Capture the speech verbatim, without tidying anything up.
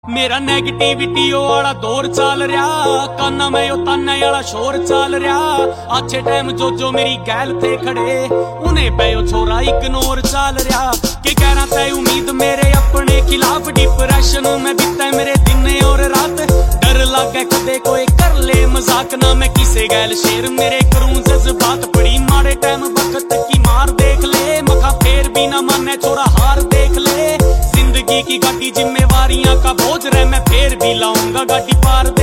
मेरा नेगेटिविटी वाला दौर चल रहा, काना मैं यो ताने वाला शोर चल रहा। अच्छे टाइम जो जो मेरी गैल थे खड़े, उन्हें पे यो छोरा इग्नोर चल रहा। के कह रहा था उम्मीद मेरे अपने खिलाफ, डिप्रेशन में बीते मेरे दिन और रात। डर लागे कदे कोई कर ले मजाक, ना मैं किसे गैल शेर मेरे करूं जज्बात। बड़ी माड़े टाइम वक्त की मार देख ले, मखा फेर भी ना माने छोरा हार देख ले। जिंदगी की गाड़ी जिम्मेवारियां का बोझ रहे, मैं फेर भी लाऊंगा गाड़ी पार।